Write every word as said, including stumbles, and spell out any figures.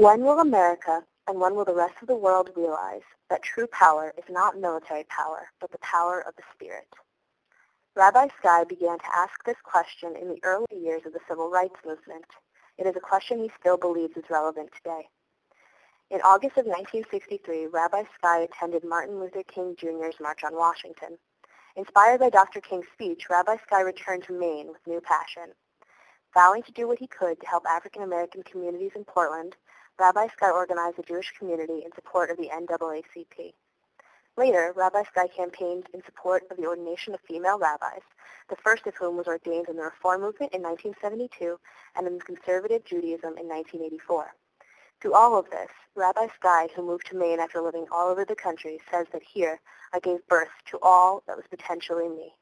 When will America and when will the rest of the world realize that true power is not military power, but the power of the Spirit? Rabbi Sky began to ask this question in the early years of the Civil Rights Movement. It is a question he still believes is relevant today. In August of nineteen sixty-three, Rabbi Sky attended Martin Luther King Junior's March on Washington. Inspired by Doctor King's speech, Rabbi Sky returned to Maine with new passion. Vowing to do what he could to help African American communities in Portland, Rabbi Sky organized a Jewish community in support of the N double A C P. Later, Rabbi Sky campaigned in support of the ordination of female rabbis, the first of whom was ordained in the Reform movement in nineteen seventy-two and in conservative Judaism in nineteen eighty-four. Through all of this, Rabbi Sky, who moved to Maine after living all over the country, says that here I gave birth to all that was potentially me.